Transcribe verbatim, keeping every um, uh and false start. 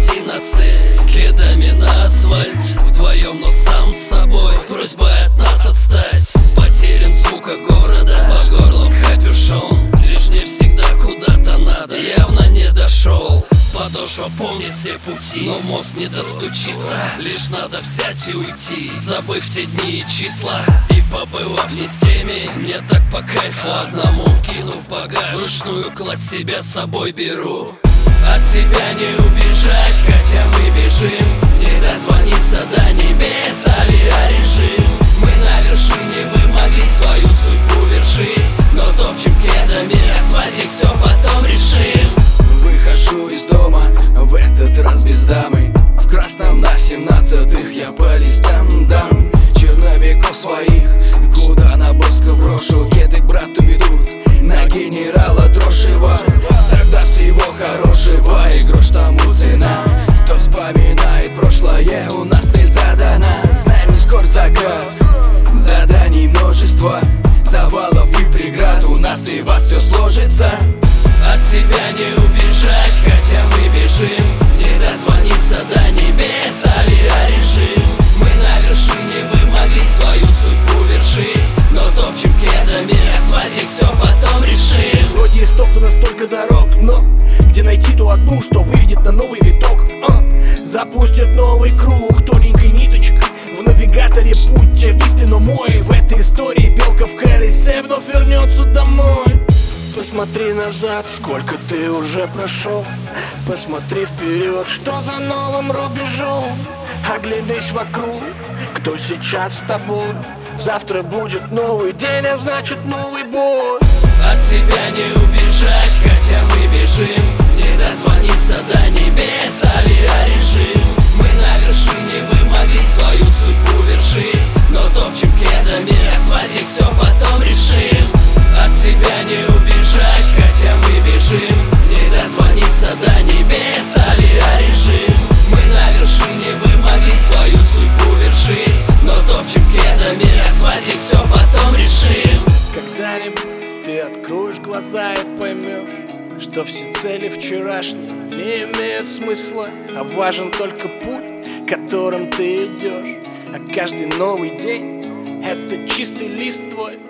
одиннадцать. Кедами на асфальт, вдвоем, но сам с собой, с просьбой от нас отстать. Потерян звука города, по горло капюшон. Лишь не всегда куда-то надо, явно не дошел. Подошва помнит все пути, но мозг не достучится. Лишь надо взять и уйти, забыв те дни и числа. И побывав не с теми, мне так по кайфу одному. Скинув багаж, вручную класть себя с собой беру. От себя не убежать, хотя мы бежим. Не дозвониться до небес, авиарежим. Мы на вершине, мы могли свою судьбу вершить, но топчем кедами асфальт, и все потом решим. Выхожу из дома, в этот раз без дамы. В красном на семнадцатых я по листам дам черновиков своих, куда на Босков брошу. Кеды к брату ведут на генерала Трошева. Тогда всего хорошего и грош тому цена. Кто вспоминает прошлое, у нас цель задана. Знаем, не скоро закат, заданий множество, завалов и преград. У нас и вас все сложится. От себя не убежать, хотя мы бежим. Не дозвониться до небес, авиарежим. Мы на вершине, мы могли свою судьбу вершить, но топчем кедами асфальт, и все потом решим. Вроде истоптано столько дорог, но где найти ту одну, что выведет на новый виток? а? Запустит новый круг тоненькой ниточкой. В навигаторе путь тернистый, но мой. В этой истории белка в колесе вновь вернется домой. Посмотри назад, сколько ты уже прошел. Посмотри вперед, что за новым рубежом. Оглянись вокруг, кто сейчас с тобой. Завтра будет новый день, а значит новый бой. От себя не убежать, хотя мы бежим. Не дозвониться до небес, авиарежим. Мы на вершине, мы могли свою судьбу вершить, но топчем кедами асфальт, и все потом решим. От себя не убежать, хотя мы бежим. Не дозвониться до небес, авиарежим. Мы на вершине, мы могли свою судьбу вершить, но топчем кедами асфальт, и все потом решим. Когда-нибудь ты откроешь глаза и поймешь, что все цели вчерашние не имеют смысла, а важен только путь, которым ты идешь. А каждый новый день — это чистый лист твой.